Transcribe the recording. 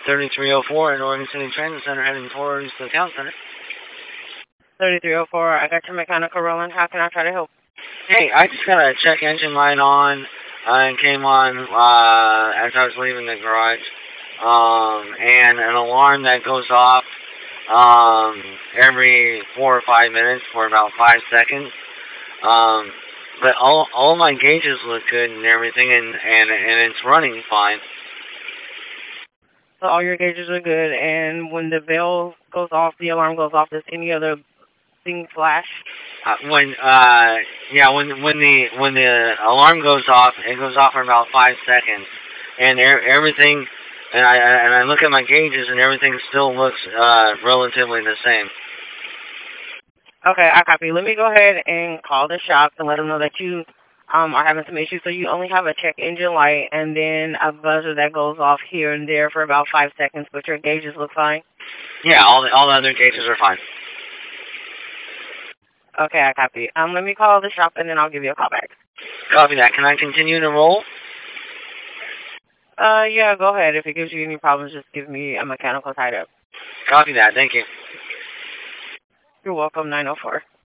3304 at Oregon City Transit Center heading towards the town center. 3304, I got your mechanical rolling. How can I try to help? Hey, I just got a check engine light on and came on as I was leaving the garage. And an alarm that goes off every 4 or 5 minutes for about 5 seconds. But all my gauges look good and everything, and it's running fine. So all your gauges are good, and when the bell goes off, the alarm goes off, does any other thing flash? When the alarm goes off, it goes off for about 5 seconds, and everything, and I look at my gauges, and everything still looks relatively the same. Okay, I copy. Let me go ahead and call the shop and let them know that you are having some issues. So you only have a check engine light and then a buzzer that goes off here and there for about 5 seconds, but your gauges look fine? Yeah, all the other gauges are fine. Okay, I copy. Let me call the shop and then I'll give you a call back. Copy that. Can I continue to roll? Yeah, go ahead. If it gives you any problems, just give me a mechanical tied up. Copy that. Thank you. You're welcome, 904.